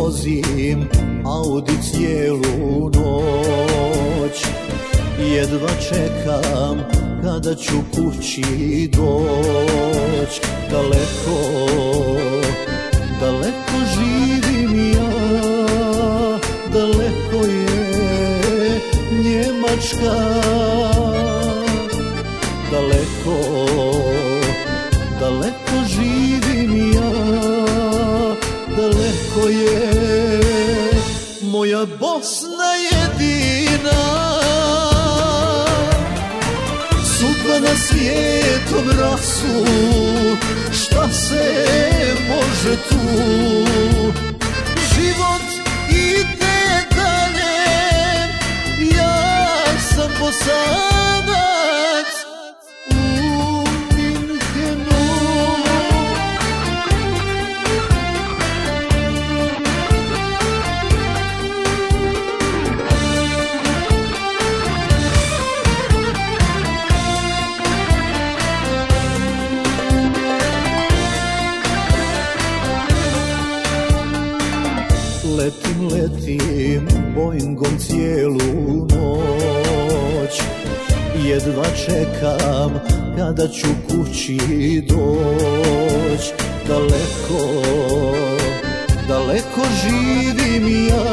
vozim Audi cijelu noć. Jedva čekam kada ću kući doć. Daleko, daleko živim ja, daleko je Njemačka. Daleko, daleko živim ja, daleko je moja Bosna jedina. Sudba na svijetom rasu, šta se može tu? Život ide dalje, ja sam Bosanac u Minhenu. Letim, letim Boeingom cijelu noć. Jedva čekam kada ću kući doć. Daleko, daleko živim ja,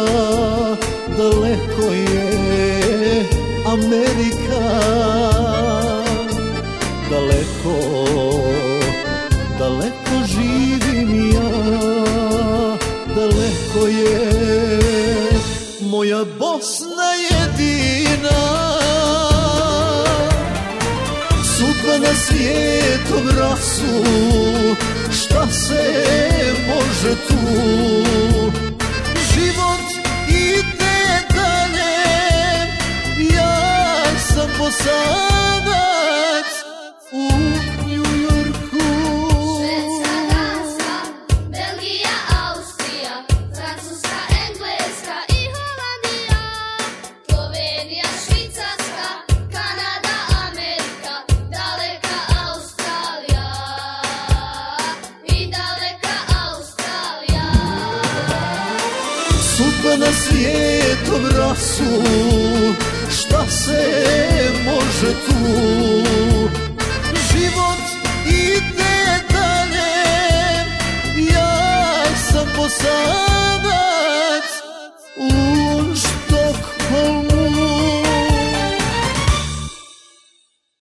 daleko je Amerika. Daleko, daleko živim ja, daleko je moja Bosna jedina. Sudba na svijetom rasu, šta se može tu? Život ide dalje, ja sam Bosanac u Njujorku. Švedska, Danska, Belgija, Austrija, Francuska, Engleska i Holandija, Slovenija, Švicarska, Kanada, Amerika, daleka Australija i daleka Australija. Sudba na svijetom rasu, šta se može tu?